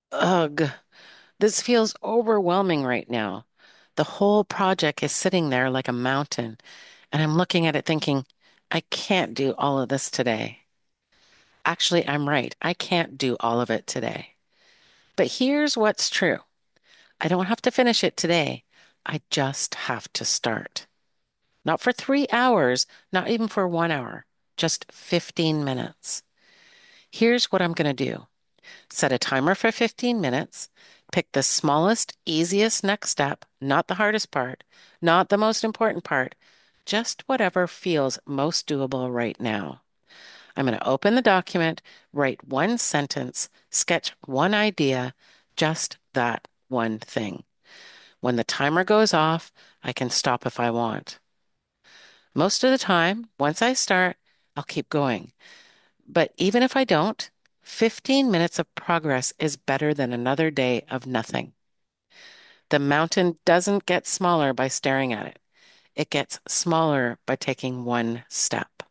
Ugh, this feels overwhelming right now. The whole project is sitting there like a mountain, and I'm looking at it thinking, I can't do all of this today. Actually, I'm right. I can't do all of it today. But here's what's true. I don't have to finish it today. I just have to start. Not for 3 hours, not even for 1 hour, just 15 minutes. Here's what I'm going to do. Set a timer for 15 minutes. Pick the smallest, easiest next step, not the hardest part, not the most important part, just whatever feels most doable right now. I'm going to open the document, write one sentence, sketch one idea, just that one thing. When the timer goes off, I can stop if I want. Most of the time, once I start, I'll keep going. But even if I don't, 15 minutes of progress is better than another day of nothing. The mountain doesn't get smaller by staring at it. It gets smaller by taking one step.